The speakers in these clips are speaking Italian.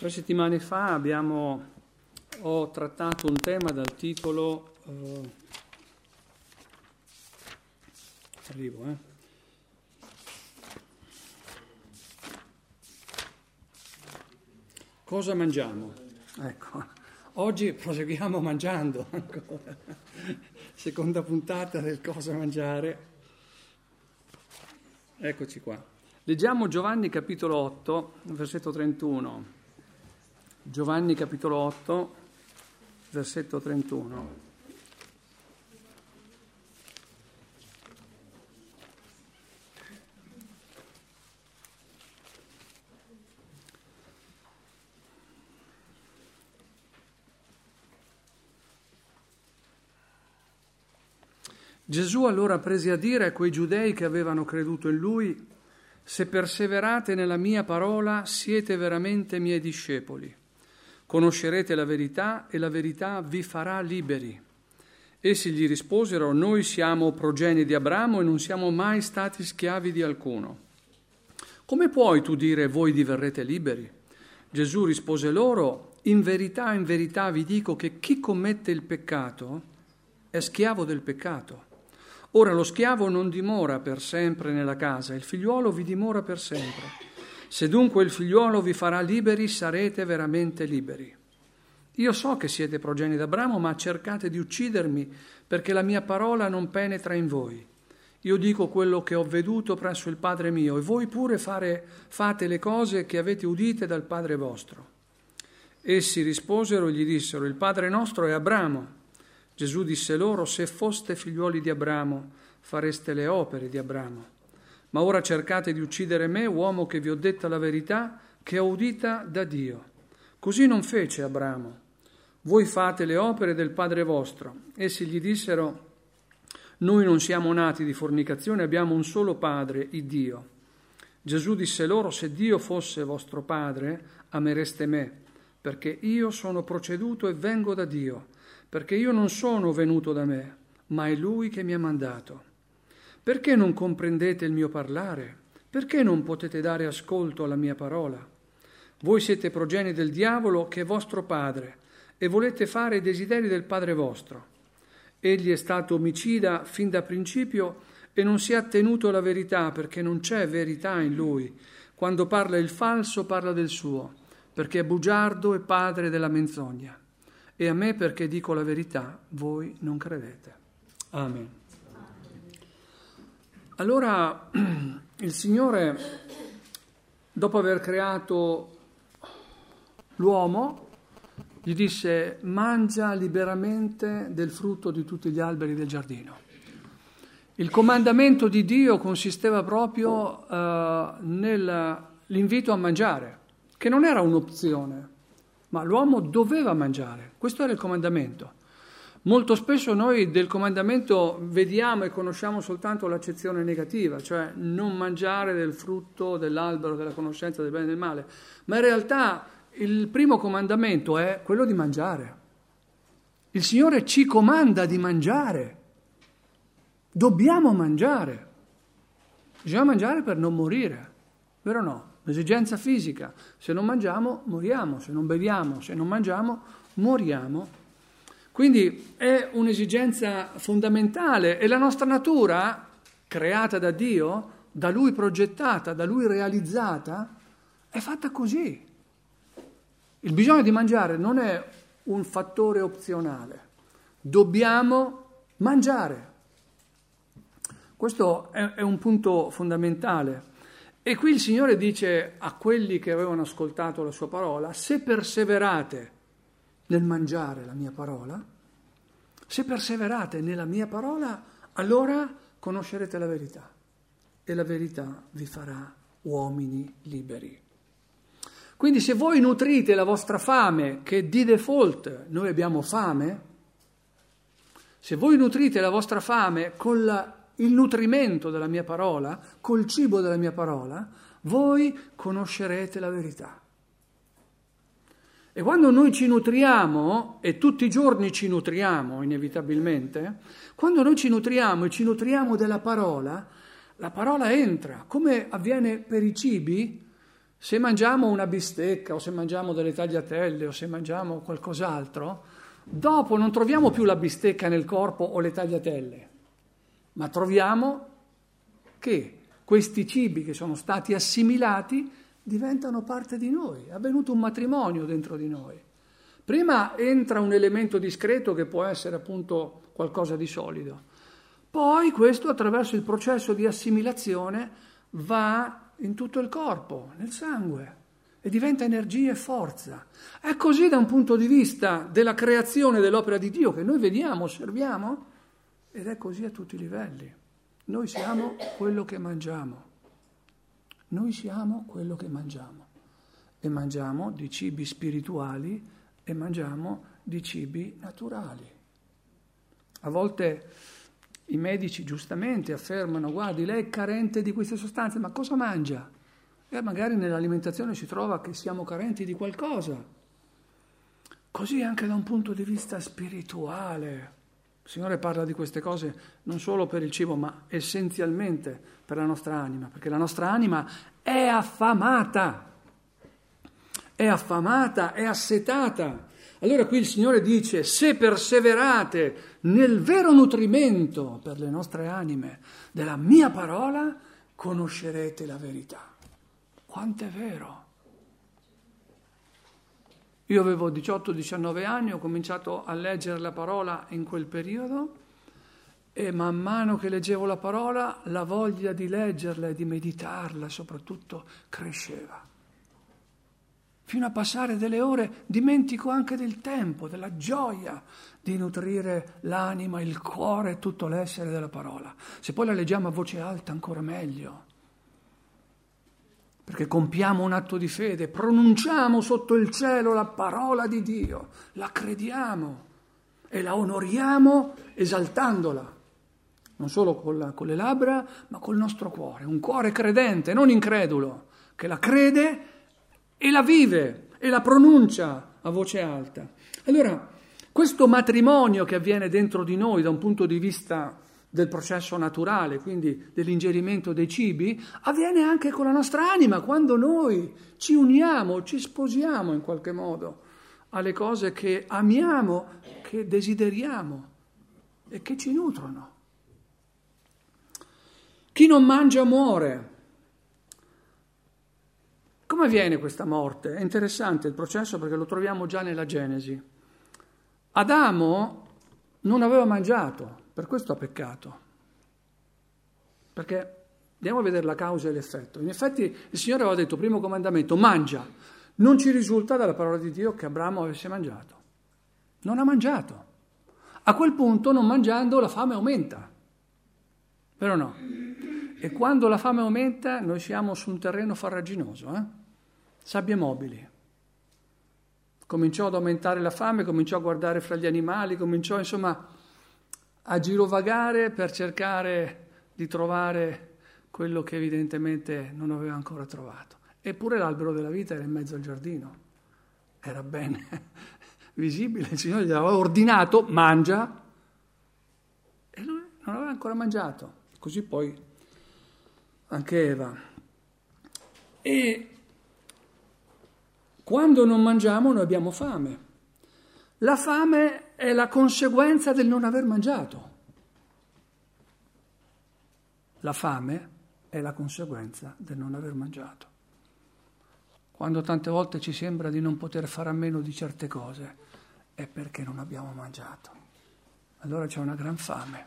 3 settimane fa ho trattato un tema dal titolo Cosa mangiamo? Ecco, oggi proseguiamo mangiando ancora. Seconda puntata del cosa mangiare. Eccoci qua. Leggiamo Giovanni capitolo 8, versetto 31. Giovanni capitolo 8, versetto 31. Gesù allora prese a dire a quei giudei che avevano creduto in lui: se perseverate nella mia parola siete veramente miei discepoli. Conoscerete la verità e la verità vi farà liberi. Essi gli risposero: noi siamo progenie di Abramo e non siamo mai stati schiavi di alcuno. Come puoi tu dire voi diverrete liberi? Gesù rispose loro: in verità vi dico che chi commette il peccato è schiavo del peccato. Ora lo schiavo non dimora per sempre nella casa, il figliuolo vi dimora per sempre. Se dunque il figliuolo vi farà liberi, sarete veramente liberi. Io so che siete progenie d'Abramo, ma cercate di uccidermi, perché la mia parola non penetra in voi. Io dico quello che ho veduto presso il Padre mio, e voi pure fate le cose che avete udite dal Padre vostro. Essi risposero e gli dissero: il Padre nostro è Abramo. Gesù disse loro: se foste figliuoli di Abramo, fareste le opere di Abramo. Ma ora cercate di uccidere me, uomo che vi ho detta la verità, che ho udita da Dio. Così non fece Abramo. Voi fate le opere del Padre vostro. Essi gli dissero: noi non siamo nati di fornicazione, abbiamo un solo Padre, il Dio. Gesù disse loro: se Dio fosse vostro Padre, amereste me, perché io sono proceduto e vengo da Dio, perché io non sono venuto da me, ma è Lui che mi ha mandato. Perché non comprendete il mio parlare? Perché non potete dare ascolto alla mia parola? Voi siete progenie del diavolo, che è vostro padre, e volete fare i desideri del padre vostro. Egli è stato omicida fin da principio e non si è attenuto alla verità, perché non c'è verità in lui. Quando parla il falso, parla del suo, perché è bugiardo e padre della menzogna. E a me, perché dico la verità, voi non credete. Amen. Allora il Signore, dopo aver creato l'uomo, gli disse: mangia liberamente del frutto di tutti gli alberi del giardino. Il comandamento di Dio consisteva proprio nell'invito a mangiare, che non era un'opzione, ma l'uomo doveva mangiare. Questo era il comandamento. Molto spesso noi del comandamento vediamo e conosciamo soltanto l'accezione negativa, cioè non mangiare del frutto dell'albero della conoscenza del bene e del male, ma in realtà il primo comandamento è quello di mangiare. Il Signore ci comanda di mangiare. Dobbiamo mangiare. Bisogna mangiare per non morire, vero o no? L'esigenza fisica. Se non mangiamo, moriamo. Se non beviamo, se non mangiamo, moriamo. Quindi è un'esigenza fondamentale e la nostra natura, creata da Dio, da Lui progettata, da Lui realizzata, è fatta così. Il bisogno di mangiare non è un fattore opzionale. Dobbiamo mangiare. Questo è un punto fondamentale. E qui il Signore dice a quelli che avevano ascoltato la sua parola: se perseverate nel mangiare la mia parola, se perseverate nella mia parola, allora conoscerete la verità e la verità vi farà uomini liberi. Quindi se voi nutrite la vostra fame, che di default noi abbiamo fame, se voi nutrite la vostra fame con il nutrimento della mia parola, col cibo della mia parola, voi conoscerete la verità. E quando noi ci nutriamo, e tutti i giorni ci nutriamo inevitabilmente, quando noi ci nutriamo e ci nutriamo della parola, la parola entra, come avviene per i cibi. Se mangiamo una bistecca o se mangiamo delle tagliatelle o se mangiamo qualcos'altro, dopo non troviamo più la bistecca nel corpo o le tagliatelle, ma troviamo che questi cibi che sono stati assimilati diventano parte di noi. È avvenuto un matrimonio dentro di noi. Prima entra un elemento discreto che può essere appunto qualcosa di solido. Poi questo attraverso il processo di assimilazione va in tutto il corpo, nel sangue, e diventa energia e forza. È così da un punto di vista della creazione dell'opera di Dio che noi vediamo, osserviamo, ed è così a tutti i livelli. Noi siamo quello che mangiamo. Noi siamo quello che mangiamo. E mangiamo di cibi spirituali e mangiamo di cibi naturali. A volte i medici giustamente affermano: guardi, lei è carente di queste sostanze, ma cosa mangia? E magari nell'alimentazione si trova che siamo carenti di qualcosa. Così anche da un punto di vista spirituale. Il Signore parla di queste cose non solo per il cibo, ma essenzialmente per la nostra anima, perché la nostra anima è affamata, è assetata. Allora qui il Signore dice: se perseverate nel vero nutrimento per le nostre anime della mia parola, conoscerete la verità. Quanto è vero! Io avevo 18-19 anni, ho cominciato a leggere la parola in quel periodo e man mano che leggevo la parola la voglia di leggerla e di meditarla soprattutto cresceva. Fino a passare delle ore dimentico anche del tempo, della gioia di nutrire l'anima, il cuore e tutto l'essere della parola. Se poi la leggiamo a voce alta ancora meglio. Perché compiamo un atto di fede, pronunciamo sotto il cielo la parola di Dio, la crediamo e la onoriamo esaltandola, non solo con le labbra, ma col nostro cuore, un cuore credente, non incredulo, che la crede e la vive e la pronuncia a voce alta. Allora, questo matrimonio che avviene dentro di noi da un punto di vista del processo naturale, quindi dell'ingerimento dei cibi, avviene anche con la nostra anima, quando noi ci uniamo, ci sposiamo in qualche modo alle cose che amiamo, che desideriamo e che ci nutrono. Chi non mangia muore. Come avviene questa morte? È interessante il processo perché lo troviamo già nella Genesi. Adamo non aveva mangiato. Per questo ha peccato, perché andiamo a vedere la causa e l'effetto. In effetti il Signore aveva detto, primo comandamento, mangia. Non ci risulta dalla parola di Dio che Abramo avesse mangiato. Non ha mangiato. A quel punto, non mangiando, la fame aumenta. Vero o no? E quando la fame aumenta, noi siamo su un terreno farraginoso, sabbie mobili. Cominciò ad aumentare la fame, cominciò a guardare fra gli animali, cominciò insomma a girovagare per cercare di trovare quello che evidentemente non aveva ancora trovato. Eppure l'albero della vita era in mezzo al giardino, era ben visibile, il Signore gli aveva ordinato, mangia, e lui non aveva ancora mangiato. Così poi anche Eva. E quando non mangiamo noi abbiamo fame. La fame è la conseguenza del non aver mangiato. La fame è la conseguenza del non aver mangiato. Quando tante volte ci sembra di non poter fare a meno di certe cose, è perché non abbiamo mangiato. Allora c'è una gran fame.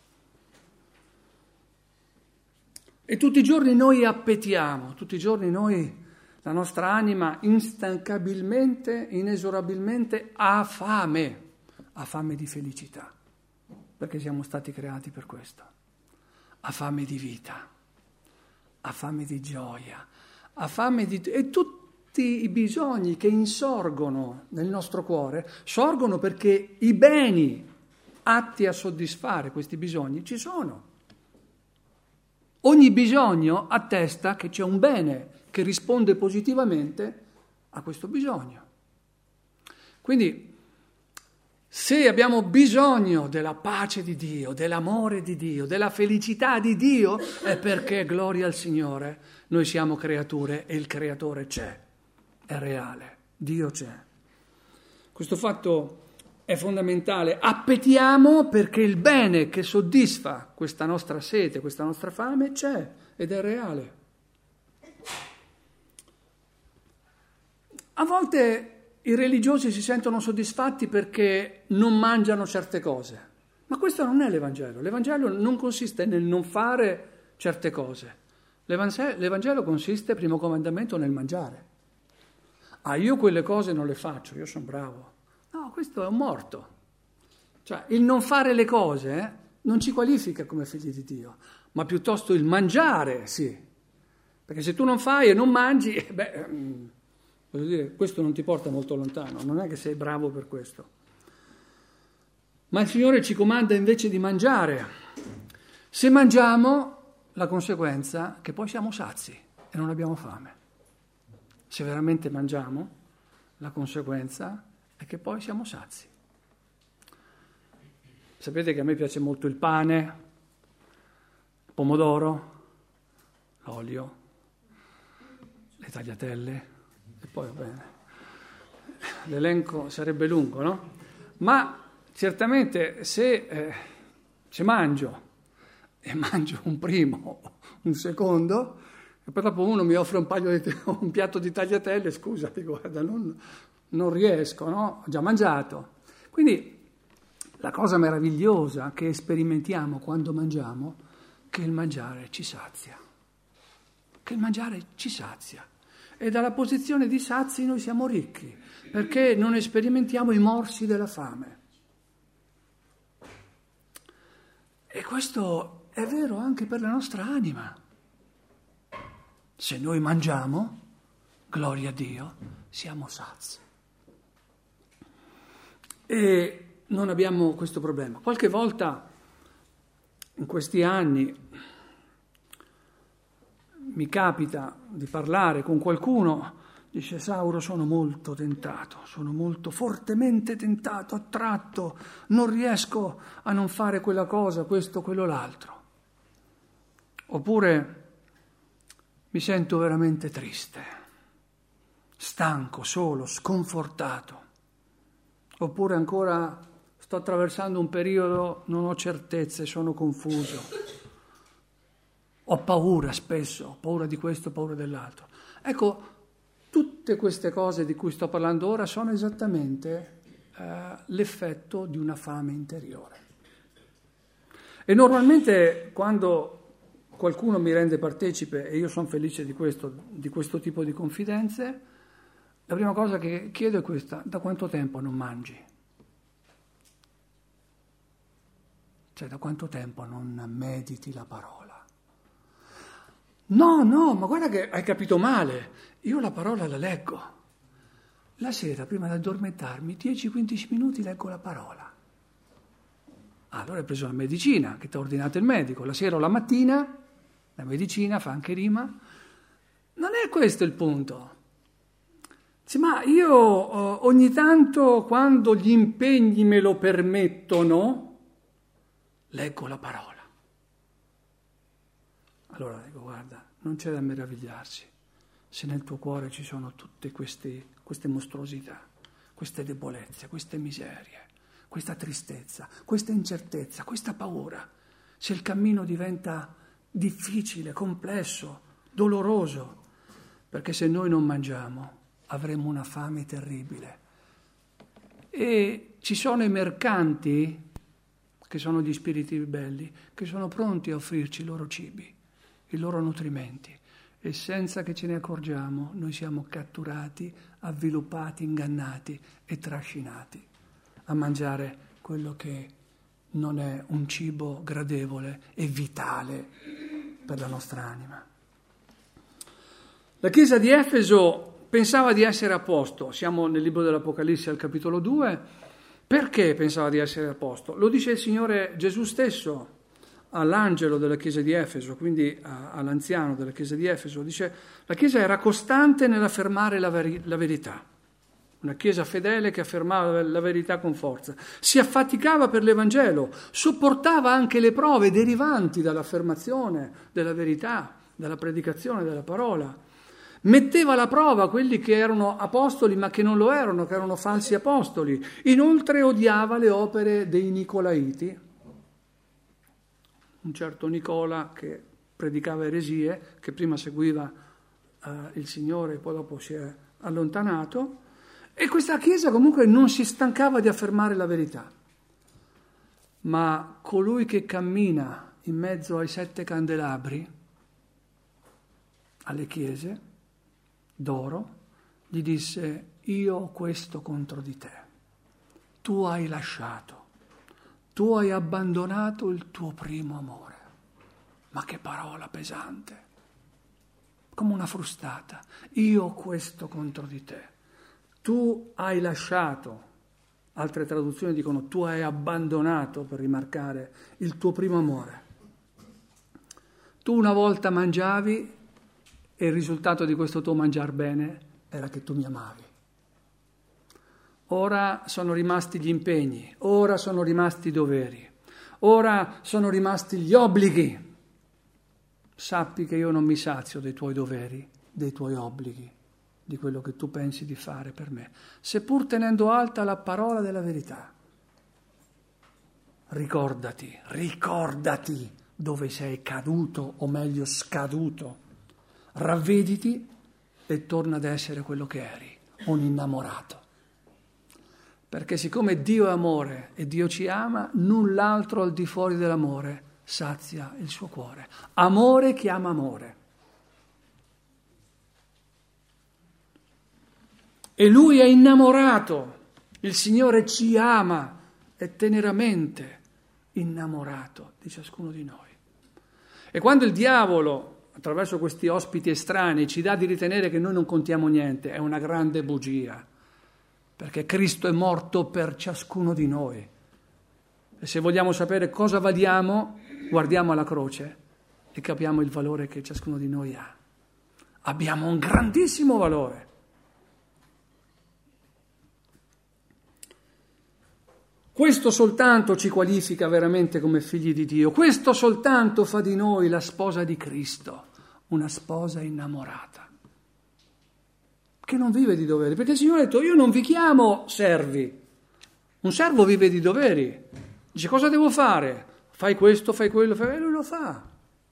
E tutti i giorni noi appetiamo, tutti i giorni noi... La nostra anima instancabilmente, inesorabilmente ha fame di felicità, perché siamo stati creati per questo. Ha fame di vita, ha fame di gioia, ha fame di... E tutti i bisogni che insorgono nel nostro cuore sorgono perché i beni atti a soddisfare questi bisogni ci sono. Ogni bisogno attesta che c'è un bene che risponde positivamente a questo bisogno. Quindi, Se abbiamo bisogno della pace di Dio, dell'amore di Dio, della felicità di Dio, è perché, gloria al Signore, noi siamo creature e il Creatore c'è, è reale, Dio c'è. Questo fatto è fondamentale. Appetiamo perché il bene che soddisfa questa nostra sete, questa nostra fame c'è ed è reale. A volte i religiosi si sentono soddisfatti perché non mangiano certe cose, ma questo non è l'Evangelo. L'Evangelo non consiste nel non fare certe cose. L'Evangelo consiste, primo comandamento, nel mangiare. Io quelle cose non le faccio, io sono bravo. No, questo è un morto. Cioè, il non fare le cose non ci qualifica come figli di Dio, ma piuttosto il mangiare, sì. Perché se tu non fai e non mangi, voglio dire, questo non ti porta molto lontano, non è che sei bravo per questo. Ma il Signore ci comanda invece di mangiare. Se mangiamo, la conseguenza è che poi siamo sazi e non abbiamo fame. Se veramente mangiamo, la conseguenza è che poi siamo sazi. Sapete che a me piace molto il pane, il pomodoro, l'olio, le tagliatelle. E poi va bene, l'elenco sarebbe lungo, no? Ma certamente se mangio e mangio un primo, un secondo, e poi dopo uno mi offre un piatto di tagliatelle, scusami, guarda, non riesco, no? Ho già mangiato. Quindi la cosa meravigliosa che sperimentiamo quando mangiamo è che il mangiare ci sazia. Che il mangiare ci sazia. E dalla posizione di sazi noi siamo ricchi, perché non sperimentiamo i morsi della fame. E questo è vero anche per la nostra anima. Se noi mangiamo, gloria a Dio, siamo sazi. E non abbiamo questo problema. Qualche volta in questi anni mi capita di parlare con qualcuno, dice: Sauro, sono molto tentato, sono molto fortemente tentato, attratto, non riesco a non fare quella cosa, questo, quello, l'altro. Oppure mi sento veramente triste, stanco, solo, sconfortato. Oppure ancora sto attraversando un periodo, non ho certezze, sono confuso. Ho paura spesso, ho paura di questo, ho paura dell'altro. Ecco, tutte queste cose di cui sto parlando ora sono esattamente l'effetto di una fame interiore. E normalmente quando qualcuno mi rende partecipe, e io sono felice di questo tipo di confidenze, la prima cosa che chiedo è questa: da quanto tempo non mangi? Cioè, da quanto tempo non mediti la parola? No, ma guarda che hai capito male. Io la parola la leggo. La sera, prima di addormentarmi, 10-15 minuti leggo la parola. Allora hai preso la medicina che ti ha ordinato il medico. La sera o la mattina, la medicina fa anche rima. Non è questo il punto. Sì, ma io ogni tanto, quando gli impegni me lo permettono, leggo la parola. Allora dico: guarda, non c'è da meravigliarsi se nel tuo cuore ci sono tutte queste mostruosità, queste debolezze, queste miserie, questa tristezza, questa incertezza, questa paura. Se il cammino diventa difficile, complesso, doloroso, perché se noi non mangiamo avremo una fame terribile. E ci sono i mercanti, che sono gli spiriti ribelli, che sono pronti a offrirci i loro cibi, i loro nutrimenti, e senza che ce ne accorgiamo noi siamo catturati, avviluppati, ingannati e trascinati a mangiare quello che non è un cibo gradevole e vitale per la nostra anima. La chiesa di Efeso pensava di essere a posto. Siamo nel libro dell'Apocalisse al capitolo 2. Perché pensava di essere a posto? Lo dice il Signore Gesù stesso all'angelo della chiesa di Efeso, quindi all'anziano della chiesa di Efeso. Dice: la chiesa era costante nell'affermare la verità. una chiesa fedele che affermava la verità con forza. Si affaticava per l'Evangelo, sopportava anche le prove derivanti dall'affermazione della verità, dalla predicazione della parola. Metteva alla prova quelli che erano apostoli ma che non lo erano, che erano falsi apostoli. Inoltre odiava le opere dei Nicolaiti, un certo Nicola che predicava eresie, che prima seguiva il Signore e poi dopo si è allontanato, e questa Chiesa comunque non si stancava di affermare la verità. Ma colui che cammina in mezzo ai 7 candelabri, alle chiese d'oro, gli disse: io ho questo contro di te, tu hai lasciato, tu hai abbandonato il tuo primo amore. Ma che parola pesante, come una frustata. Io ho questo contro di te, tu hai lasciato, altre traduzioni dicono tu hai abbandonato, per rimarcare il tuo primo amore. Tu una volta mangiavi e il risultato di questo tuo mangiar bene era che tu mi amavi. Ora sono rimasti gli impegni, ora sono rimasti i doveri, ora sono rimasti gli obblighi. Sappi che io non mi sazio dei tuoi doveri, dei tuoi obblighi, di quello che tu pensi di fare per me, seppur tenendo alta la parola della verità. Ricordati dove sei caduto, o meglio scaduto. Ravvediti e torna ad essere quello che eri, un innamorato. Perché siccome Dio è amore e Dio ci ama, null'altro al di fuori dell'amore sazia il suo cuore. Amore chiama amore. E Lui è innamorato. Il Signore ci ama, è teneramente innamorato di ciascuno di noi. E quando il diavolo, attraverso questi ospiti estranei, ci dà di ritenere che noi non contiamo niente, è una grande bugia, perché Cristo è morto per ciascuno di noi. E se vogliamo sapere cosa valiamo, guardiamo alla croce e capiamo il valore che ciascuno di noi ha. Abbiamo un grandissimo valore. Questo soltanto ci qualifica veramente come figli di Dio, questo soltanto fa di noi la sposa di Cristo, una sposa innamorata, che non vive di doveri, perché il Signore ha detto: io non vi chiamo servi, un servo vive di doveri, dice cosa devo fare? Fai questo, fai quello, e lui lo fa.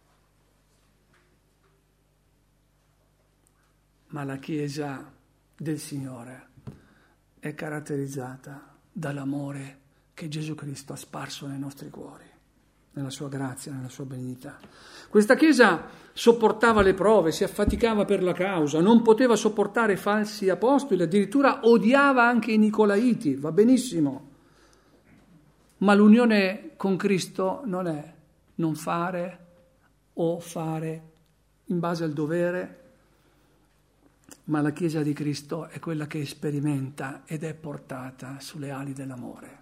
Ma la Chiesa del Signore è caratterizzata dall'amore che Gesù Cristo ha sparso nei nostri cuori, nella sua grazia, nella sua benignità. Questa Chiesa sopportava le prove, si affaticava per la causa, non poteva sopportare falsi apostoli, addirittura odiava anche i Nicolaiti, va benissimo. Ma l'unione con Cristo non è non fare o fare in base al dovere, ma la Chiesa di Cristo è quella che sperimenta ed è portata sulle ali dell'amore.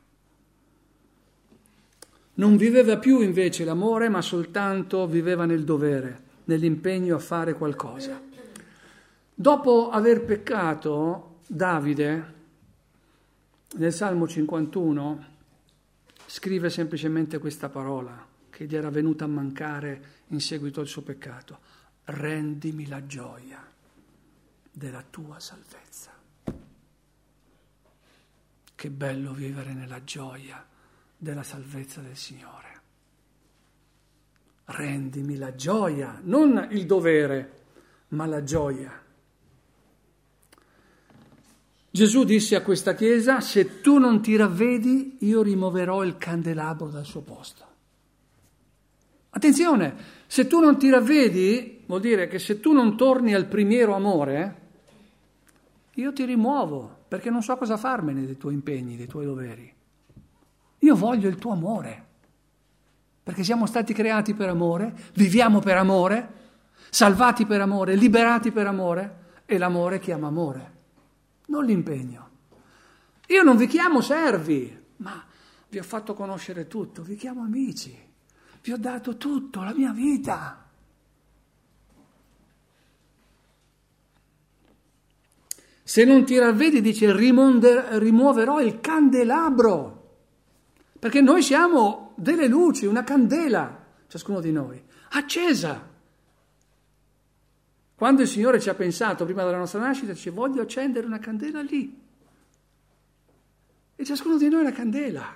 Non viveva più invece l'amore, ma soltanto viveva nel dovere, nell'impegno a fare qualcosa. Dopo aver peccato, Davide, nel Salmo 51, scrive semplicemente questa parola che gli era venuta a mancare in seguito al suo peccato: rendimi la gioia della tua salvezza. Che bello vivere nella gioia della salvezza del Signore. Rendimi la gioia, non il dovere, ma la gioia. Gesù disse a questa Chiesa: se tu non ti ravvedi, io rimuoverò il candelabro dal suo posto. Attenzione, se tu non ti ravvedi, vuol dire che se tu non torni al primiero amore, io ti rimuovo, perché non so cosa farmene dei tuoi impegni, dei tuoi doveri. Io voglio il tuo amore, perché siamo stati creati per amore, viviamo per amore, salvati per amore, liberati per amore, e l'amore chiama amore, non l'impegno. Io non vi chiamo servi, ma vi ho fatto conoscere tutto, vi chiamo amici, vi ho dato tutto, la mia vita. Se non ti ravvedi, dice, rimuoverò il candelabro, perché noi siamo delle luci, una candela, ciascuno di noi, accesa. Quando il Signore ci ha pensato prima della nostra nascita, dice, voglio accendere una candela lì. E ciascuno di noi è una candela.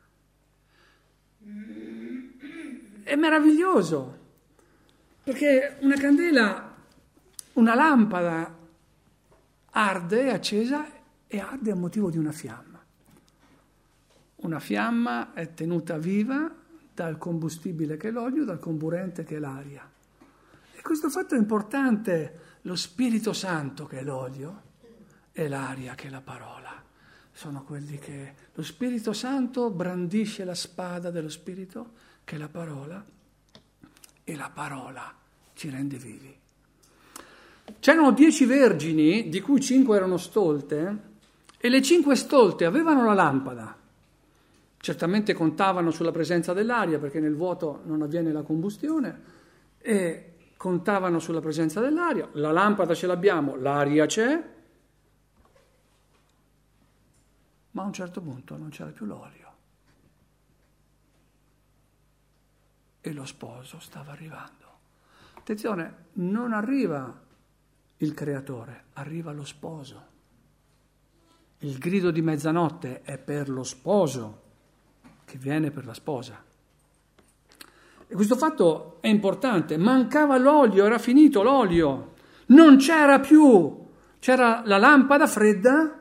È meraviglioso, perché una candela, una lampada arde, è accesa e arde a motivo di una fiamma. Una fiamma è tenuta viva dal combustibile che è l'olio, dal comburente che è l'aria. E questo fatto è importante. Lo Spirito Santo che è l'olio e l'aria che è la parola. Sono quelli che... Lo Spirito Santo brandisce la spada dello Spirito, che è la parola, e la parola ci rende vivi. C'erano 10 vergini, di cui 5 erano stolte, e le 5 stolte avevano la lampada. Certamente contavano sulla presenza dell'aria, perché nel vuoto non avviene la combustione, e contavano sulla presenza dell'aria. La lampada ce l'abbiamo, l'aria c'è, ma a un certo punto non c'era più l'olio. E lo sposo stava arrivando. Attenzione, non arriva il creatore, arriva lo sposo. Il grido di mezzanotte è per lo sposo che viene per la sposa. E questo fatto è importante. Mancava l'olio, era finito l'olio, non c'era più, c'era la lampada fredda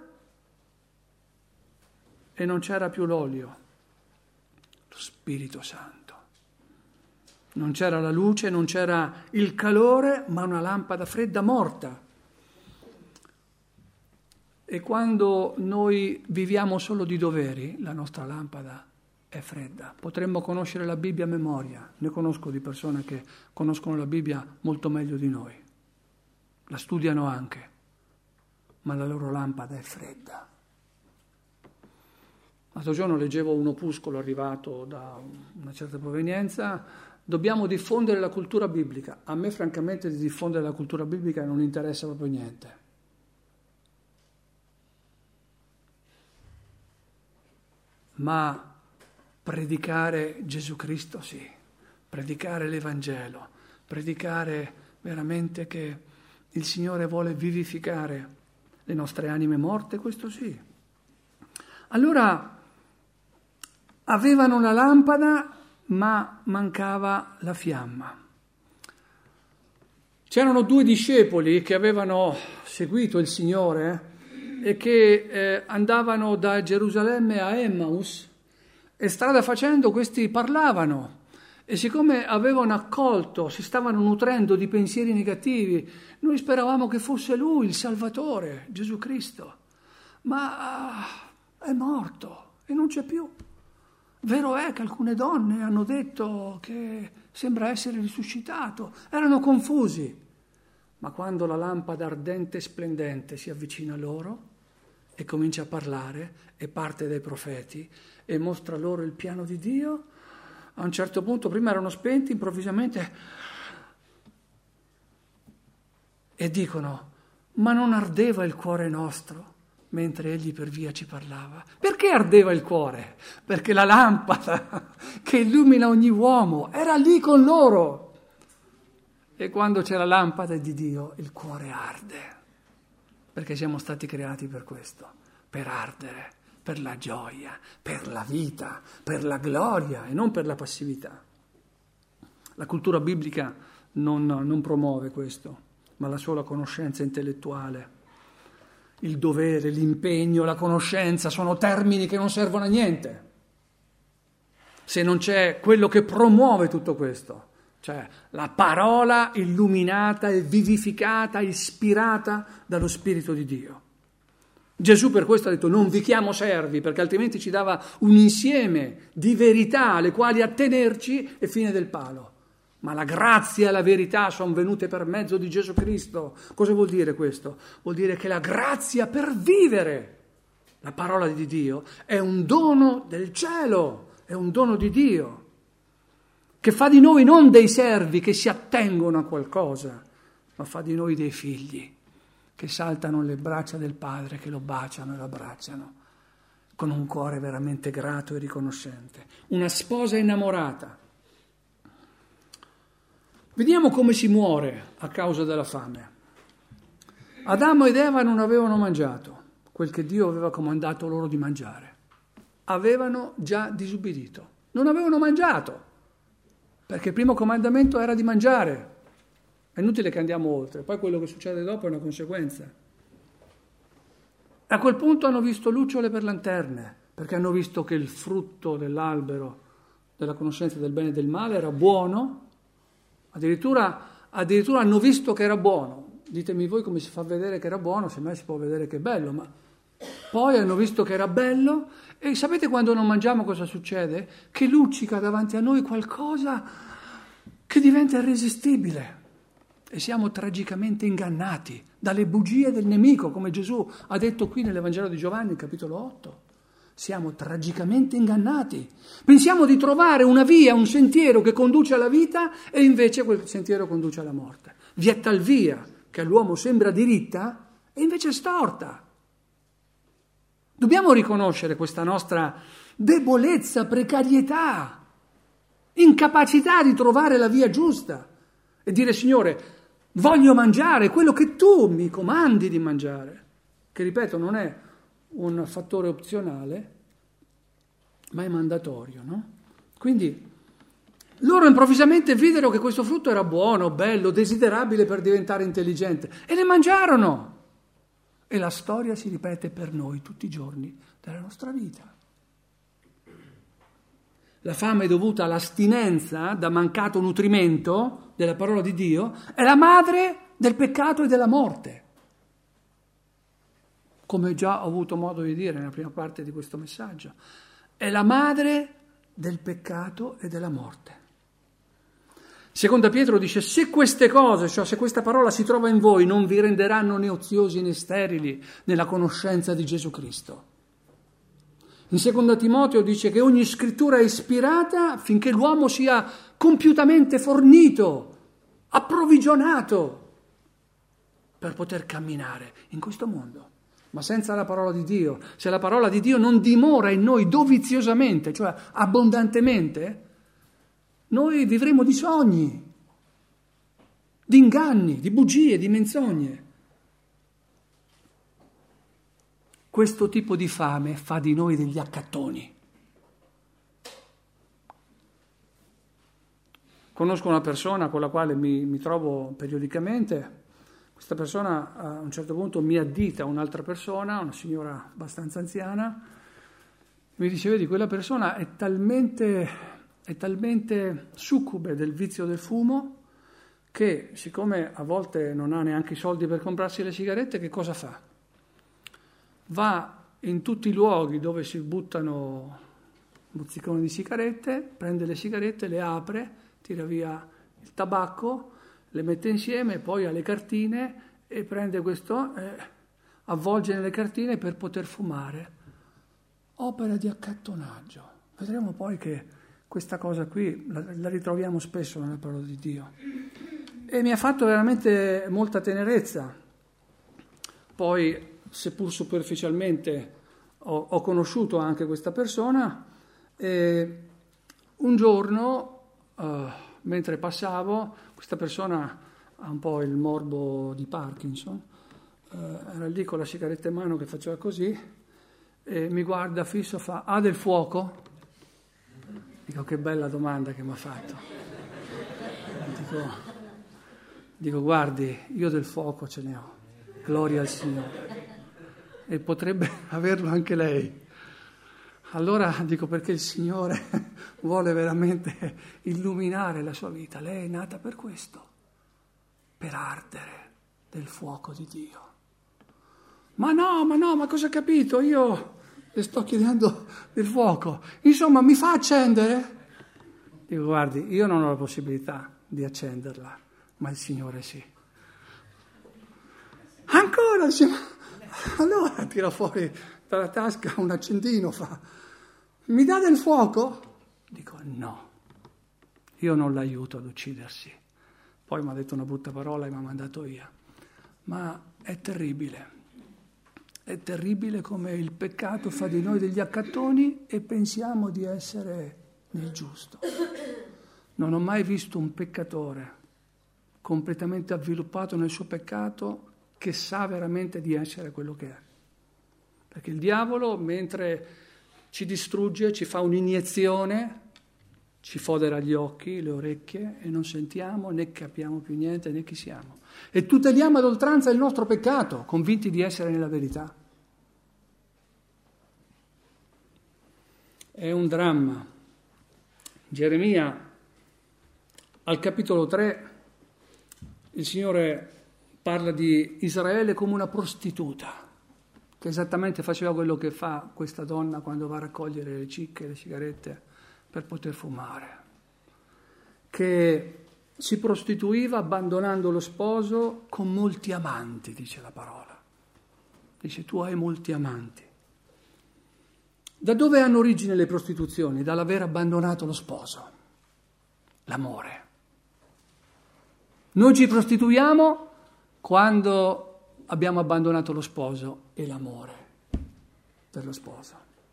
e non c'era più l'olio, lo Spirito Santo. Non c'era la luce, non c'era il calore, ma una lampada fredda morta. E quando noi viviamo solo di doveri, la nostra lampada è fredda. Potremmo conoscere la Bibbia a memoria. Ne conosco di persone che conoscono la Bibbia molto meglio di noi. La studiano anche, ma la loro lampada è fredda. L'altro giorno leggevo un opuscolo arrivato da una certa provenienza. Dobbiamo diffondere la cultura biblica. A me francamente di diffondere la cultura biblica non interessa proprio niente. Ma predicare Gesù Cristo sì, predicare l'Evangelo, predicare veramente che il Signore vuole vivificare le nostre anime morte, questo sì. Allora avevano una lampada, ma mancava la fiamma. C'erano 2 discepoli che avevano seguito il Signore e che andavano da Gerusalemme a Emmaus, e strada facendo questi parlavano, e siccome avevano accolto, si stavano nutrendo di pensieri negativi, noi speravamo che fosse Lui, il Salvatore, Gesù Cristo, ma è morto e non c'è più. Vero è che alcune donne hanno detto che sembra essere risuscitato, erano confusi, ma quando la lampada ardente e splendente si avvicina a loro e comincia a parlare e parte dai profeti e mostra loro il piano di Dio, a un certo punto prima erano spenti, improvvisamente, e dicono: ma non ardeva il cuore nostro mentre egli per via ci parlava? Perché ardeva il cuore? Perché la lampada che illumina ogni uomo era lì con loro. E quando c'è la lampada di Dio, il cuore arde, perché siamo stati creati per questo, per ardere, per la gioia, per la vita, per la gloria e non per la passività. La cultura biblica non promuove questo, ma la sola conoscenza intellettuale. Il dovere, l'impegno, la conoscenza sono termini che non servono a niente se non c'è quello che promuove tutto questo, cioè la parola illuminata e vivificata, ispirata dallo Spirito di Dio. Gesù per questo ha detto: non vi chiamo servi, perché altrimenti ci dava un insieme di verità alle quali attenerci e fine del palo. Ma la grazia e la verità sono venute per mezzo di Gesù Cristo. Cosa vuol dire questo? Vuol dire che la grazia per vivere la parola di Dio è un dono del cielo, è un dono di Dio, che fa di noi non dei servi che si attengono a qualcosa, ma fa di noi dei figli, che saltano le braccia del Padre, che lo baciano e lo abbracciano, con un cuore veramente grato e riconoscente. Una sposa innamorata. Vediamo come si muore a causa della fame. Adamo ed Eva non avevano mangiato quel che Dio aveva comandato loro di mangiare. Avevano già disubbidito. Non avevano mangiato, perché il primo comandamento era di mangiare. È inutile che andiamo oltre, poi quello che succede dopo è una conseguenza. A quel punto hanno visto lucciole per lanterne, perché hanno visto che il frutto dell'albero della conoscenza del bene e del male era buono, addirittura hanno visto che era buono. Ditemi voi come si fa a vedere che era buono, semmai si può vedere che è bello, ma poi hanno visto che era bello e sapete quando non mangiamo cosa succede? Che luccica davanti a noi qualcosa che diventa irresistibile e siamo tragicamente ingannati dalle bugie del nemico, come Gesù ha detto qui nell'Evangelo di Giovanni, capitolo 8. Siamo tragicamente ingannati. Pensiamo di trovare una via, un sentiero che conduce alla vita e invece quel sentiero conduce alla morte. Vi è tal via che all'uomo sembra diritta e invece è storta. Dobbiamo riconoscere questa nostra debolezza, precarietà, incapacità di trovare la via giusta e dire: Signore, voglio mangiare quello che tu mi comandi di mangiare, che ripeto non è un fattore opzionale, ma è mandatorio, no? Quindi loro improvvisamente videro che questo frutto era buono, bello, desiderabile per diventare intelligente e ne mangiarono. E la storia si ripete per noi tutti i giorni della nostra vita. La fame dovuta all'astinenza da mancato nutrimento della parola di Dio è la madre del peccato e della morte. Come già ho avuto modo di dire nella prima parte di questo messaggio, è la madre del peccato e della morte. Seconda Pietro dice: se queste cose, cioè se questa parola si trova in voi, non vi renderanno né oziosi né sterili nella conoscenza di Gesù Cristo. In seconda Timoteo dice che ogni scrittura è ispirata affinché l'uomo sia compiutamente fornito, approvvigionato per poter camminare in questo mondo. Ma senza la parola di Dio, se la parola di Dio non dimora in noi doviziosamente, cioè abbondantemente, noi vivremo di sogni, di inganni, di bugie, di menzogne. Questo tipo di fame fa di noi degli accattoni. Conosco una persona con la quale mi trovo periodicamente. Questa persona a un certo punto mi addita a un'altra persona, una signora abbastanza anziana, mi dice: vedi, quella persona è talmente succube del vizio del fumo che, siccome a volte non ha neanche i soldi per comprarsi le sigarette, che cosa fa? Va in tutti i luoghi dove si buttano mozziconi di sigarette, prende le sigarette, le apre, tira via il tabacco, le mette insieme, poi ha le cartine e prende questo, avvolge nelle cartine per poter fumare. Opera di accattonaggio. Vedremo poi che questa cosa qui la ritroviamo spesso nella parola di Dio. E mi ha fatto veramente molta tenerezza. Poi, seppur superficialmente, ho conosciuto anche questa persona e un giorno, mentre passavo, questa persona ha un po' il morbo di Parkinson, era lì con la sigaretta in mano che faceva così e mi guarda fisso, fa: ha del fuoco? Dico: che bella domanda che mi ha fatto. Dico: guardi, io del fuoco ce ne ho, gloria al Signore, e potrebbe averlo anche lei. Allora dico: perché il Signore vuole veramente illuminare la sua vita. Lei è nata per questo, per ardere del fuoco di Dio. Ma no, ma cosa ha capito? Io le sto chiedendo del fuoco. Insomma, mi fa accendere? Dico: guardi, io non ho la possibilità di accenderla, ma il Signore sì. Ancora? Allora tira fuori dalla tasca un accendino, fa: mi dà del fuoco? Dico: no, io non l'aiuto ad uccidersi. Poi mi ha detto una brutta parola e mi ha mandato via. ma è terribile. È terribile come il peccato fa di noi degli accattoni e pensiamo di essere nel giusto. Non ho mai visto un peccatore completamente avviluppato nel suo peccato che sa veramente di essere quello che è. Perché il diavolo, mentre ci distrugge, ci fa un'iniezione, ci fodera gli occhi, le orecchie e non sentiamo né capiamo più niente né chi siamo. E tuteliamo ad oltranza il nostro peccato, convinti di essere nella verità. È un dramma. Geremia, al capitolo 3, il Signore parla di Israele come una prostituta, che esattamente faceva quello che fa questa donna quando va a raccogliere le cicche, le sigarette per poter fumare, che si prostituiva abbandonando lo sposo con molti amanti, dice la parola. Dice, tu hai molti amanti. Da dove hanno origine le prostituzioni? Dall'aver abbandonato lo sposo, l'amore. Noi ci prostituiamo quando abbiamo abbandonato lo sposo e l'amore per lo sposo.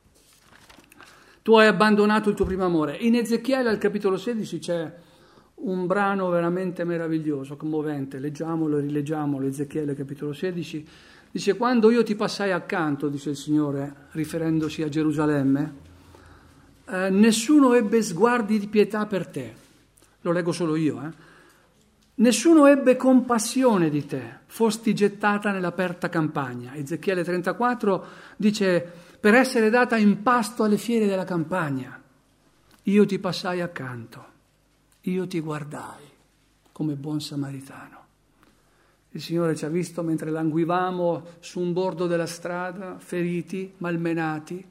Tu hai abbandonato il tuo primo amore. In Ezechiele al capitolo 16 c'è un brano veramente meraviglioso, commovente. Leggiamolo e rileggiamolo, Ezechiele capitolo 16. Dice, quando io ti passai accanto, dice il Signore, riferendosi a Gerusalemme, nessuno ebbe sguardi di pietà per te. Lo leggo solo io, Nessuno ebbe compassione di te, fosti gettata nell'aperta campagna. Ezechiele 34 dice, per essere data in pasto alle fiere della campagna. Io ti passai accanto, io ti guardai come buon samaritano. Il Signore ci ha visto mentre languivamo su un bordo della strada, feriti, malmenati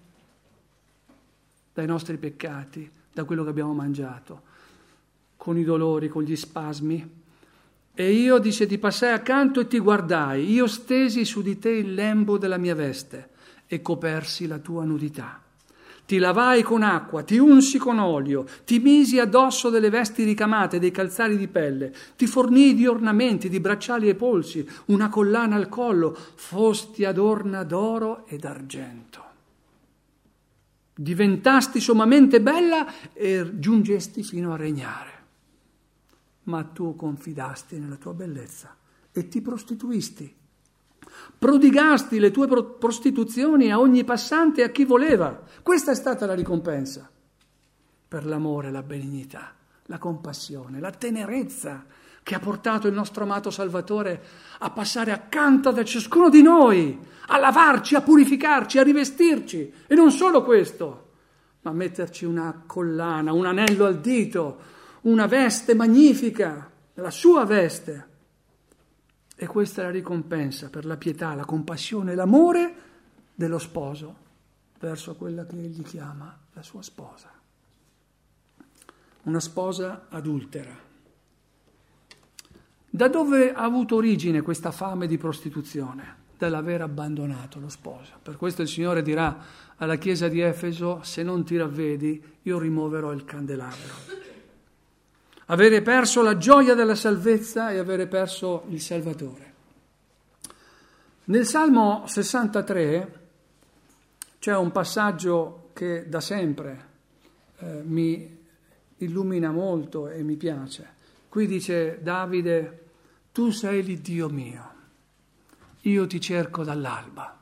dai nostri peccati, da quello che abbiamo mangiato, con i dolori, con gli spasmi. E io, dice, ti passai accanto e ti guardai, io stesi su di te il lembo della mia veste e copersi la tua nudità. Ti lavai con acqua, ti unsi con olio, ti misi addosso delle vesti ricamate, dei calzari di pelle, ti fornii di ornamenti, di bracciali ai polsi, una collana al collo, fosti adorna d'oro ed argento. Diventasti sommamente bella e giungesti fino a regnare. Ma tu confidasti nella tua bellezza e ti prostituisti. Prodigasti le tue prostituzioni a ogni passante e a chi voleva. Questa è stata la ricompensa per l'amore, la benignità, la compassione, la tenerezza che ha portato il nostro amato Salvatore a passare accanto da ciascuno di noi, a lavarci, a purificarci, a rivestirci. E non solo questo, ma a metterci una collana, un anello al dito, una veste magnifica, la sua veste. E questa è la ricompensa per la pietà, la compassione e l'amore dello sposo verso quella che egli chiama la sua sposa. Una sposa adultera. Da dove ha avuto origine questa fame di prostituzione? Dall'aver abbandonato lo sposo. Per questo il Signore dirà alla chiesa di Efeso, se non ti ravvedi, io rimuoverò il candelabro. Avere perso la gioia della salvezza e avere perso il Salvatore. Nel Salmo 63 c'è un passaggio che da sempre mi illumina molto e mi piace. Qui dice Davide, tu sei l'Iddio mio, io ti cerco dall'alba.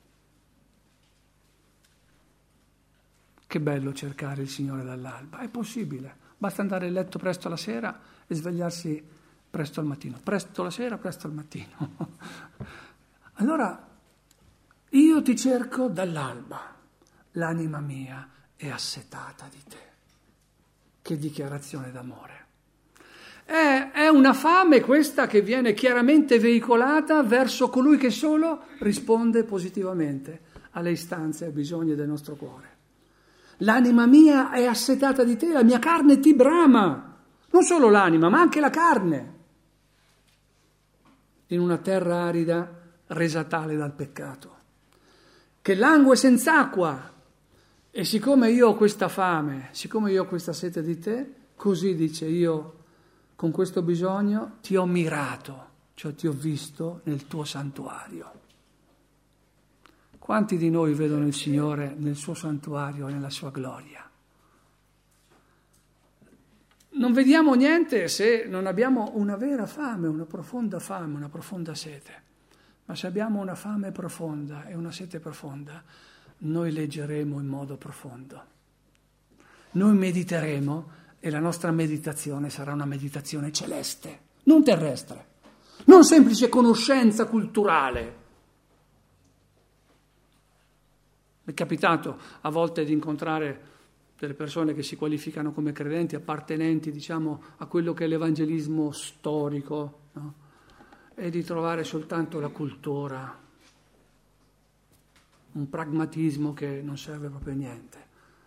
Che bello cercare il Signore dall'alba, è possibile. Basta andare a letto presto la sera e svegliarsi presto al mattino. Presto la sera, presto al mattino. Allora, io ti cerco dall'alba. L'anima mia è assetata di te. Che dichiarazione d'amore. È una fame questa che viene chiaramente veicolata verso colui che solo risponde positivamente alle istanze e ai bisogni del nostro cuore. L'anima mia è assetata di te, la mia carne ti brama. Non solo l'anima, ma anche la carne. In una terra arida resa tale dal peccato, che langue senza acqua. E siccome io ho questa fame, siccome io ho questa sete di te, così dice io con questo bisogno ti ho mirato, cioè ti ho visto nel tuo santuario. Quanti di noi vedono il Signore nel suo santuario, nella sua gloria? Non vediamo niente se non abbiamo una vera fame, una profonda sete. Ma se abbiamo una fame profonda e una sete profonda, noi leggeremo in modo profondo. Noi mediteremo e la nostra meditazione sarà una meditazione celeste, non terrestre, non semplice conoscenza culturale. Mi è capitato a volte di incontrare delle persone che si qualificano come credenti, appartenenti, diciamo, a quello che è l'evangelismo storico, no? E di trovare soltanto la cultura, un pragmatismo che non serve proprio a niente.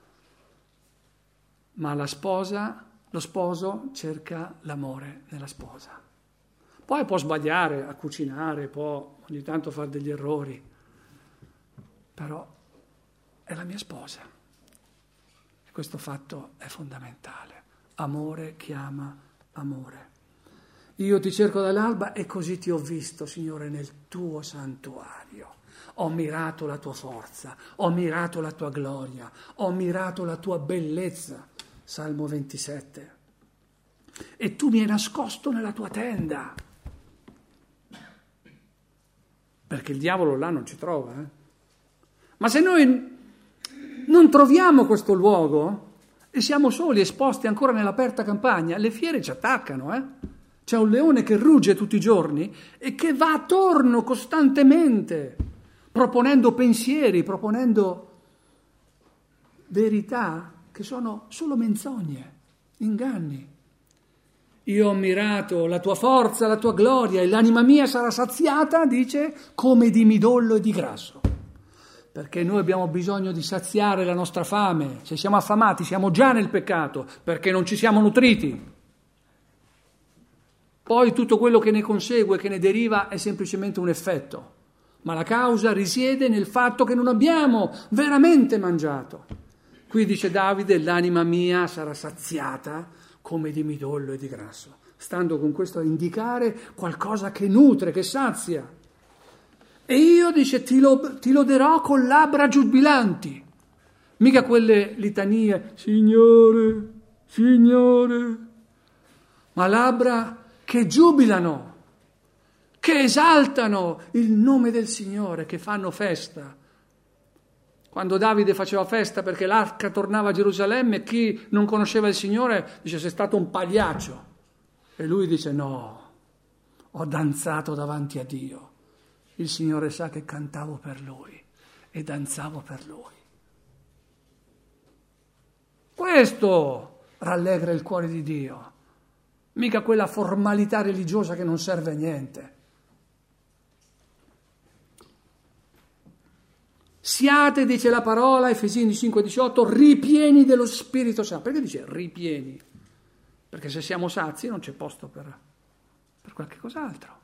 Ma lo sposo cerca l'amore nella sposa. Poi può sbagliare a cucinare, può ogni tanto fare degli errori, però è la mia sposa. E questo fatto è fondamentale. Amore chiama amore. Io ti cerco dall'alba e così ti ho visto, Signore, nel tuo santuario. Ho mirato la tua forza, ho mirato la tua gloria, ho mirato la tua bellezza. Salmo 27. E tu mi hai nascosto nella tua tenda. Perché il diavolo là non ci trova. Ma se noi non troviamo questo luogo e siamo soli, esposti ancora nell'aperta campagna, le fiere ci attaccano. C'è un leone che rugge tutti i giorni e che va attorno costantemente, proponendo pensieri, proponendo verità che sono solo menzogne, inganni. Io ho mirato la tua forza, la tua gloria e l'anima mia sarà saziata, dice, come di midollo e di grasso. Perché noi abbiamo bisogno di saziare la nostra fame. Se siamo affamati siamo già nel peccato, perché non ci siamo nutriti. Poi tutto quello che ne consegue, che ne deriva, è semplicemente un effetto. Ma la causa risiede nel fatto che non abbiamo veramente mangiato. Qui dice Davide, l'anima mia sarà saziata come di midollo e di grasso. Stando con questo a indicare qualcosa che nutre, che sazia. E io, dice, ti loderò con labbra giubilanti. Mica quelle litanie, Signore, Signore, ma labbra che giubilano, che esaltano il nome del Signore, che fanno festa. Quando Davide faceva festa perché l'arca tornava a Gerusalemme, chi non conosceva il Signore dice sei stato un pagliaccio. E lui dice no, ho danzato davanti a Dio. Il Signore sa che cantavo per Lui e danzavo per Lui. Questo rallegra il cuore di Dio. Mica quella formalità religiosa che non serve a niente. Siate, dice la parola, Efesini 5,18, ripieni dello Spirito Santo. Perché dice ripieni? Perché se siamo sazi non c'è posto per qualche cos'altro.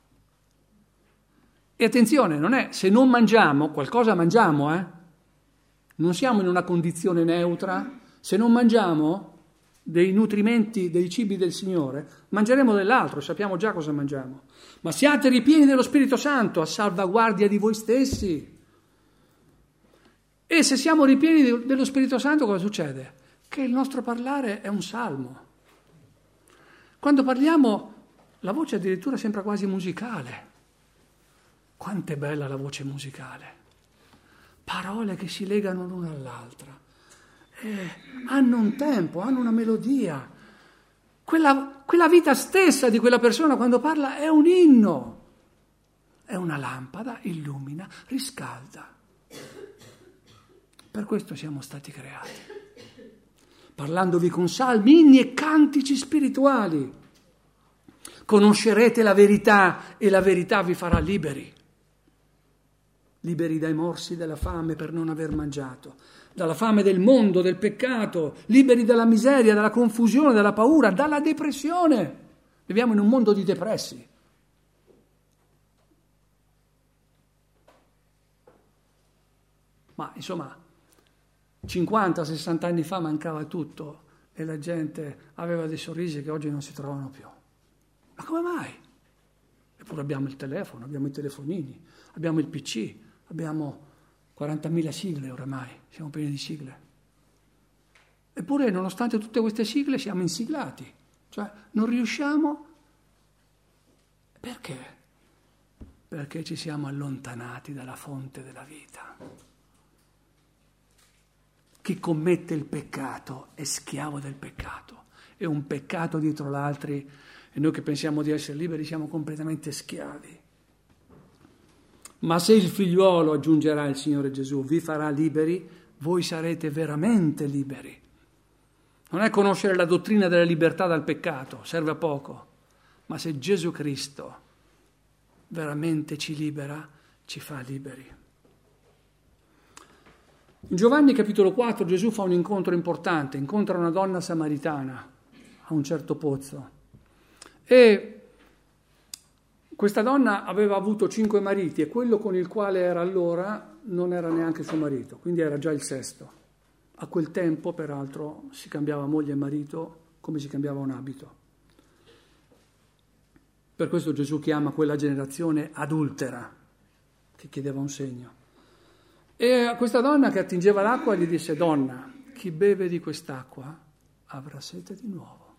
E attenzione, non è se non mangiamo, qualcosa mangiamo, Non siamo in una condizione neutra. Se non mangiamo dei nutrimenti, dei cibi del Signore, mangeremo dell'altro, sappiamo già cosa mangiamo. Ma siate ripieni dello Spirito Santo a salvaguardia di voi stessi. E se siamo ripieni dello Spirito Santo cosa succede? Che il nostro parlare è un salmo. Quando parliamo la voce addirittura sembra quasi musicale. Quanto è bella la voce musicale. Parole che si legano l'una all'altra. Hanno un tempo, hanno una melodia. Quella vita stessa di quella persona quando parla è un inno. È una lampada, illumina, riscalda. Per questo siamo stati creati. Parlandovi con salmi, inni e cantici spirituali. Conoscerete la verità e la verità vi farà liberi. Liberi dai morsi della fame per non aver mangiato, dalla fame del mondo, del peccato, liberi dalla miseria, dalla confusione, dalla paura, dalla depressione. Viviamo in un mondo di depressi. Ma insomma, 50-60 anni fa mancava tutto e la gente aveva dei sorrisi che oggi non si trovano più. Ma come mai? Eppure abbiamo il telefono, abbiamo i telefonini, abbiamo il PC, abbiamo 40.000 sigle oramai, siamo pieni di sigle. Eppure, nonostante tutte queste sigle, siamo insiglati. Cioè, non riusciamo. Perché? Perché ci siamo allontanati dalla fonte della vita. Chi commette il peccato è schiavo del peccato. È un peccato dietro l'altro e noi che pensiamo di essere liberi siamo completamente schiavi. Ma se il figliuolo, aggiungerà il Signore Gesù, vi farà liberi, voi sarete veramente liberi. Non è conoscere la dottrina della libertà dal peccato, serve a poco, ma se Gesù Cristo veramente ci libera, ci fa liberi. In Giovanni capitolo 4 Gesù fa un incontro importante, incontra una donna samaritana a un certo pozzo e questa donna aveva avuto 5 mariti e quello con il quale era allora non era neanche suo marito, quindi era già il sesto. A quel tempo, peraltro, si cambiava moglie e marito come si cambiava un abito. Per questo Gesù chiama quella generazione adultera, che chiedeva un segno. E a questa donna che attingeva l'acqua gli disse: donna, chi beve di quest'acqua avrà sete di nuovo.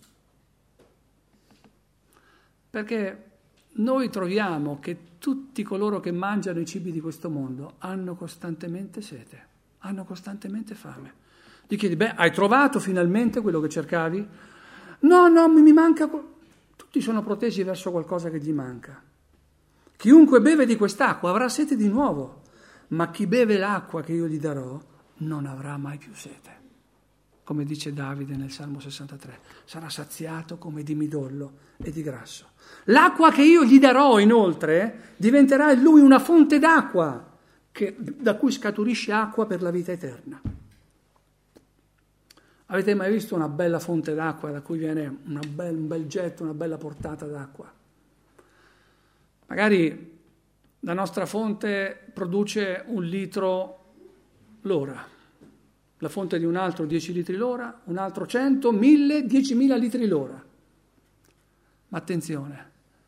Perché noi troviamo che tutti coloro che mangiano i cibi di questo mondo hanno costantemente sete. Hanno costantemente fame. Gli chiedi: hai trovato finalmente quello che cercavi? No, mi manca. Tutti sono protesi verso qualcosa che gli manca. Chiunque beve di quest'acqua avrà sete di nuovo, ma chi beve l'acqua che io gli darò non avrà mai più sete. Come dice Davide nel Salmo 63, sarà saziato come di midollo e di grasso. L'acqua che io gli darò, inoltre, diventerà in lui una fonte d'acqua, da cui scaturisce acqua per la vita eterna. Avete mai visto una bella fonte d'acqua da cui viene un bel getto, una bella portata d'acqua? Magari la nostra fonte produce 1 litro l'ora, la fonte di un altro 10 litri l'ora, un altro 100, 1000, 10.000 litri l'ora. Ma attenzione,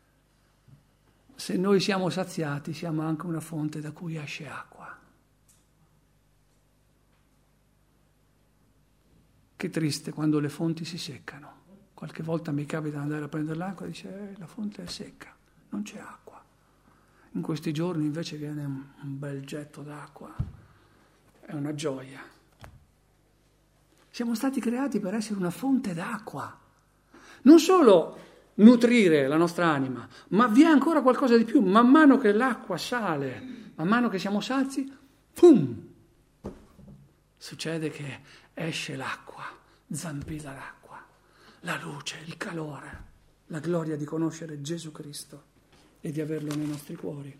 se noi siamo saziati, siamo anche una fonte da cui esce acqua. Che triste quando le fonti si seccano. Qualche volta mi capita di andare a prendere l'acqua e dice: la fonte è secca, non c'è acqua. In questi giorni invece viene un bel getto d'acqua, è una gioia. Siamo stati creati per essere una fonte d'acqua. Non solo nutrire la nostra anima, ma vi è ancora qualcosa di più. Man mano che l'acqua sale, man mano che siamo sazi, pum! Succede che esce l'acqua, zampilla l'acqua, la luce, il calore, la gloria di conoscere Gesù Cristo e di averlo nei nostri cuori.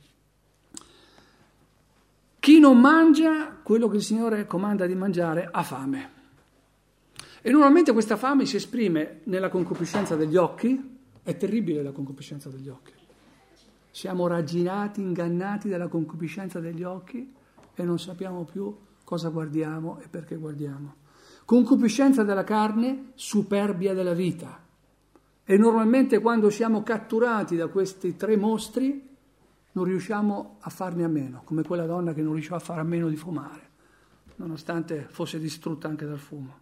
Chi non mangia quello che il Signore comanda di mangiare ha fame. E normalmente questa fame si esprime nella concupiscenza degli occhi. È terribile la concupiscenza degli occhi. Siamo ragginati, ingannati dalla concupiscenza degli occhi e non sappiamo più cosa guardiamo e perché guardiamo. Concupiscenza della carne, superbia della vita. E normalmente quando siamo catturati da questi 3 mostri non riusciamo a farne a meno, come quella donna che non riusciva a fare a meno di fumare, nonostante fosse distrutta anche dal fumo.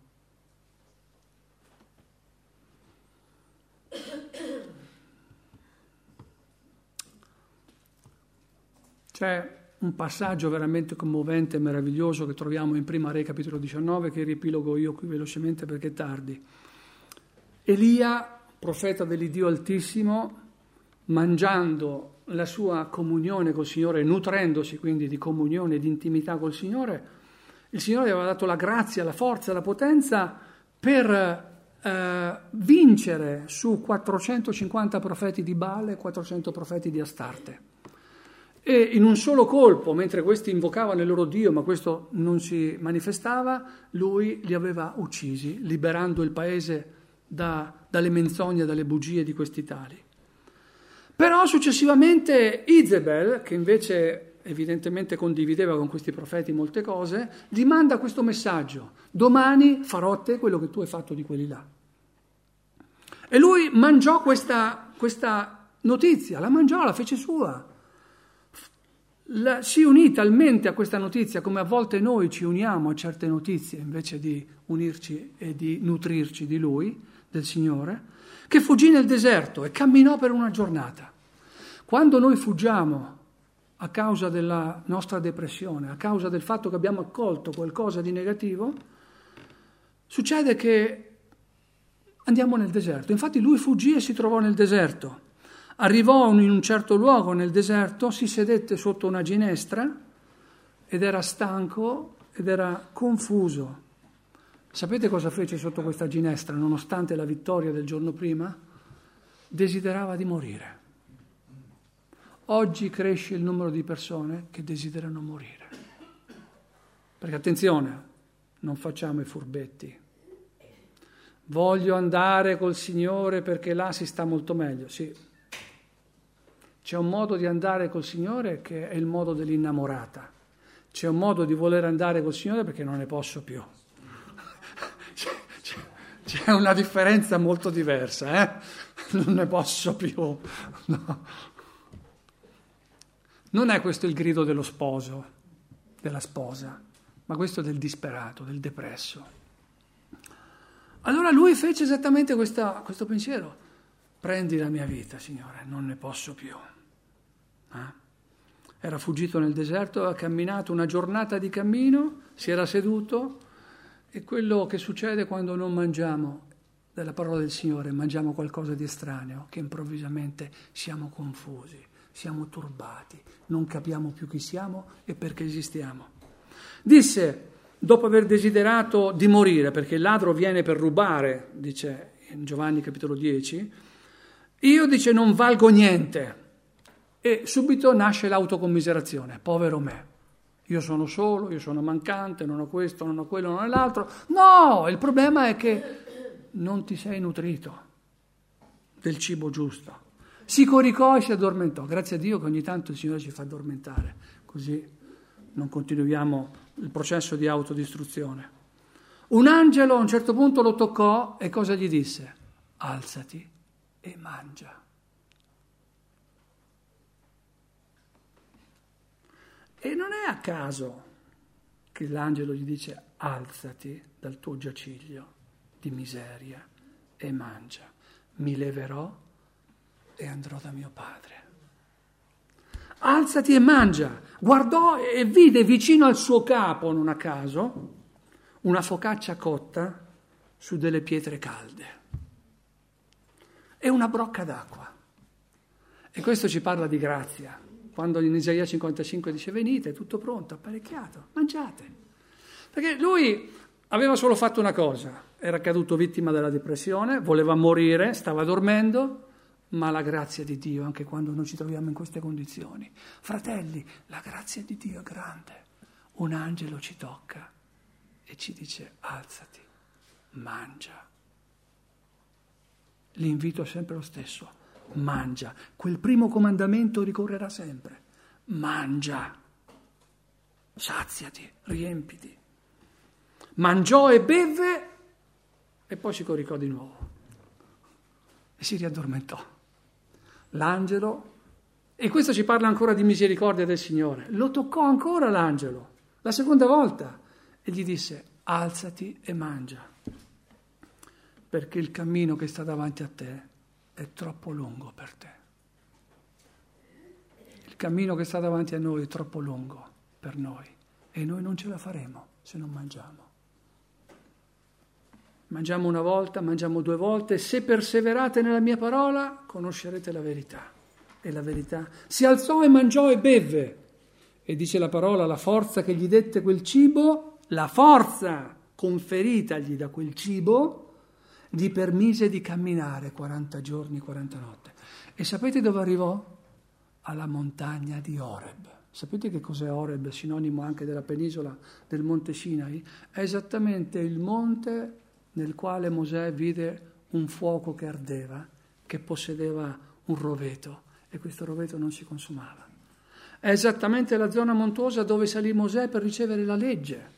C'è un passaggio veramente commovente e meraviglioso che troviamo in Prima Re capitolo 19, che riepilogo io qui velocemente perché è tardi. Elia, profeta dell'Iddio Altissimo, mangiando la sua comunione col Signore, nutrendosi quindi di comunione e di intimità col Signore, il Signore gli aveva dato la grazia, la forza, la potenza per vincere su 450 profeti di Baal e 400 profeti di Astarte. E in un solo colpo, mentre questi invocavano il loro Dio, ma questo non si manifestava, lui li aveva uccisi, liberando il paese dalle menzogne, dalle bugie di questi tali. Però successivamente Izebel, che invece evidentemente condivideva con questi profeti molte cose, gli manda questo messaggio: domani farò a te quello che tu hai fatto di quelli là. E lui mangiò questa notizia, la mangiò, la fece sua. Si unì talmente a questa notizia come a volte noi ci uniamo a certe notizie invece di unirci e di nutrirci di Lui, del Signore, che fuggì nel deserto e camminò per una giornata. Quando noi fuggiamo a causa della nostra depressione, a causa del fatto che abbiamo accolto qualcosa di negativo, succede che andiamo nel deserto. Infatti lui fuggì e si trovò nel deserto. Arrivò in un certo luogo nel deserto, si sedette sotto una ginestra ed era stanco ed era confuso. Sapete cosa fece sotto questa ginestra, nonostante la vittoria del giorno prima? Desiderava di morire. Oggi cresce il numero di persone che desiderano morire. Perché attenzione, non facciamo i furbetti. Voglio andare col Signore perché là si sta molto meglio, sì. C'è un modo di andare col Signore che è il modo dell'innamorata. C'è un modo di voler andare col Signore perché non ne posso più. C'è una differenza molto diversa, Non ne posso più. No. Non è questo il grido dello sposo, della sposa, ma questo del disperato, del depresso. Allora lui fece esattamente questo pensiero. Prendi la mia vita, Signore, non ne posso più. Era fuggito nel deserto, ha camminato una giornata di cammino, si era seduto, e quello che succede quando non mangiamo della parola del Signore, mangiamo qualcosa di estraneo, che improvvisamente siamo confusi, siamo turbati, non capiamo più chi siamo e perché esistiamo. Disse, dopo aver desiderato di morire, perché il ladro viene per rubare, dice in Giovanni capitolo 10, io, dice, non valgo niente. E subito nasce l'autocommiserazione, povero me. Io sono solo, io sono mancante, non ho questo, non ho quello, non ho l'altro. No, il problema è che non ti sei nutrito del cibo giusto. Si coricò e si addormentò. Grazie a Dio che ogni tanto il Signore ci fa addormentare, così non continuiamo il processo di autodistruzione. Un angelo a un certo punto lo toccò e cosa gli disse? Alzati e mangia. E non è a caso che l'angelo gli dice alzati dal tuo giaciglio di miseria e mangia. Mi leverò e andrò da mio padre. Alzati e mangia. Guardò e vide vicino al suo capo, non a caso, una focaccia cotta su delle pietre calde e una brocca d'acqua. E questo ci parla di grazia. Quando in Isaia 55 dice venite, è tutto pronto, apparecchiato, mangiate. Perché lui aveva solo fatto una cosa, era caduto vittima della depressione, voleva morire, stava dormendo, ma la grazia di Dio, anche quando noi ci troviamo in queste condizioni. Fratelli, la grazia di Dio è grande. Un angelo ci tocca e ci dice alzati, mangia. L'invito è sempre lo stesso. Mangia, quel primo comandamento ricorrerà sempre. Mangia, saziati, riempiti. Mangiò e beve e poi si coricò di nuovo e si riaddormentò. L'angelo, e questo ci parla ancora di misericordia del Signore, lo toccò ancora l'angelo, la seconda volta, e gli disse alzati e mangia, perché il cammino che sta davanti a te è troppo lungo per te. Il cammino che sta davanti a noi è troppo lungo per noi e noi non ce la faremo se non mangiamo. Mangiamo una volta, mangiamo due volte, se perseverate nella mia parola conoscerete la verità. E la verità si alzò e mangiò e bevve. E dice la parola, la forza che gli dette quel cibo, la forza conferitagli da quel cibo, gli permise di camminare 40 giorni, 40 notti. E sapete dove arrivò? Alla montagna di Oreb. Sapete che cos'è Oreb, sinonimo anche della penisola del Monte Sinai? È esattamente il monte nel quale Mosè vide un fuoco che ardeva, che possedeva un roveto, e questo roveto non si consumava. È esattamente la zona montuosa dove salì Mosè per ricevere la legge.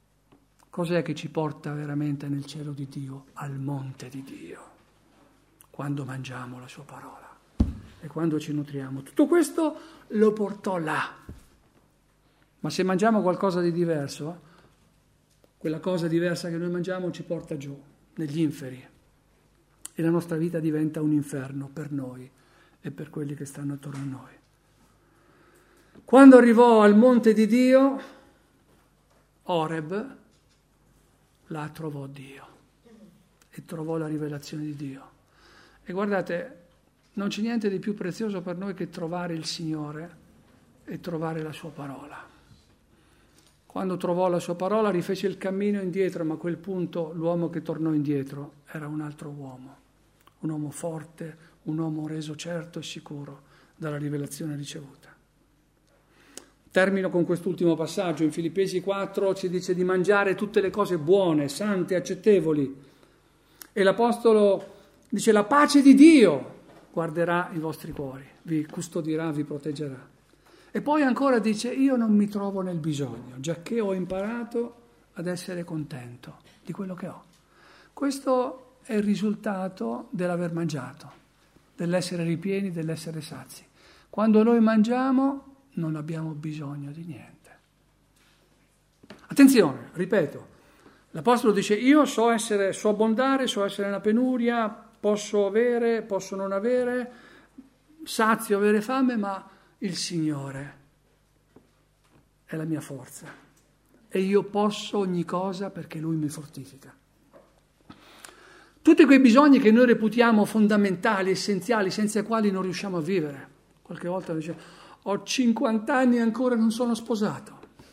Cos'è che ci porta veramente nel cielo di Dio? Al monte di Dio. quando mangiamo la sua parola e quando ci nutriamo. Tutto questo lo portò là. Ma se mangiamo qualcosa di diverso, quella cosa diversa che noi mangiamo ci porta giù, negli inferi. E la nostra vita diventa un inferno per noi e per quelli che stanno attorno a noi. Quando arrivò al monte di Dio, Oreb, là trovò Dio e trovò la rivelazione di Dio. E guardate, non c'è niente di più prezioso per noi che trovare il Signore e trovare la sua parola. Quando trovò la sua parola rifece il cammino indietro, ma a quel punto l'uomo che tornò indietro era un altro uomo, un uomo forte, un uomo reso certo e sicuro dalla rivelazione ricevuta. Termino con quest'ultimo passaggio. In Filippesi 4 ci dice di mangiare tutte le cose buone, sante, accettevoli. E l'Apostolo dice: la pace di Dio guarderà i vostri cuori, vi custodirà, vi proteggerà. E poi ancora dice: io non mi trovo nel bisogno, giacché ho imparato ad essere contento di quello che ho. Questo è il risultato dell'aver mangiato, dell'essere ripieni, dell'essere sazi. Quando noi mangiamo non abbiamo bisogno di niente. Attenzione, ripeto, l'Apostolo dice: io so abbondare, so essere nella penuria, posso avere, posso non avere, sazio, avere fame, ma il Signore è la mia forza e io posso ogni cosa perché Lui mi fortifica. Tutti quei bisogni che noi reputiamo fondamentali, essenziali, senza i quali non riusciamo a vivere. Qualche volta dice: ho 50 anni e ancora non sono sposato.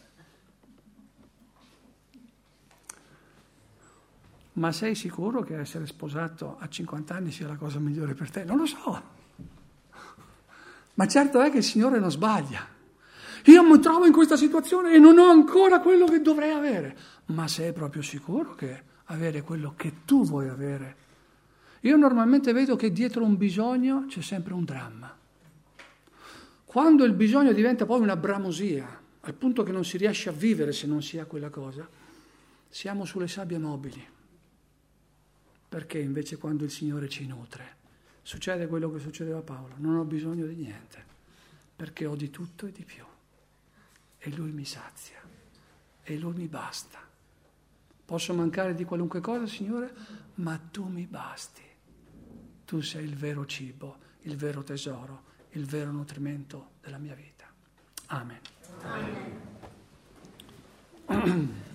Ma sei sicuro che essere sposato a 50 anni sia la cosa migliore per te? Non lo so. Ma certo è che il Signore non sbaglia. Io mi trovo in questa situazione e non ho ancora quello che dovrei avere. Ma sei proprio sicuro che avere quello che tu vuoi avere? Io normalmente vedo che dietro un bisogno c'è sempre un dramma. Quando il bisogno diventa poi una bramosia, al punto che non si riesce a vivere se non si ha quella cosa, siamo sulle sabbie mobili. Perché invece quando il Signore ci nutre, succede quello che succedeva a Paolo: non ho bisogno di niente, perché ho di tutto e di più. E Lui mi sazia, e Lui mi basta. Posso mancare di qualunque cosa, Signore, ma Tu mi basti. Tu sei il vero cibo, il vero tesoro, il vero nutrimento della mia vita. Amen. Amen.